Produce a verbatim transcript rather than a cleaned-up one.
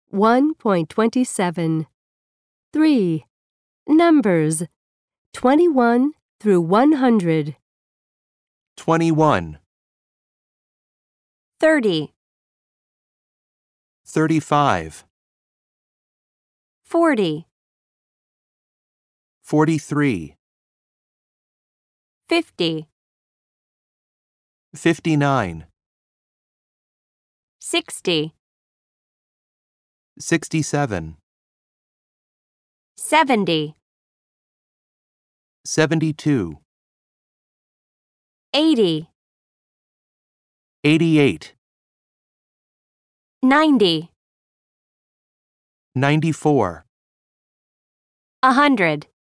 one point two seven. three. Numbers twenty-one through one hundred. twenty-one, thirty, thirty-five, forty, forty-three, fifty, fifty-nine, sixty, sixty-seven, seventy, seventy-two, eighty, eighty-eight, ninety, ninety-four. a hundred.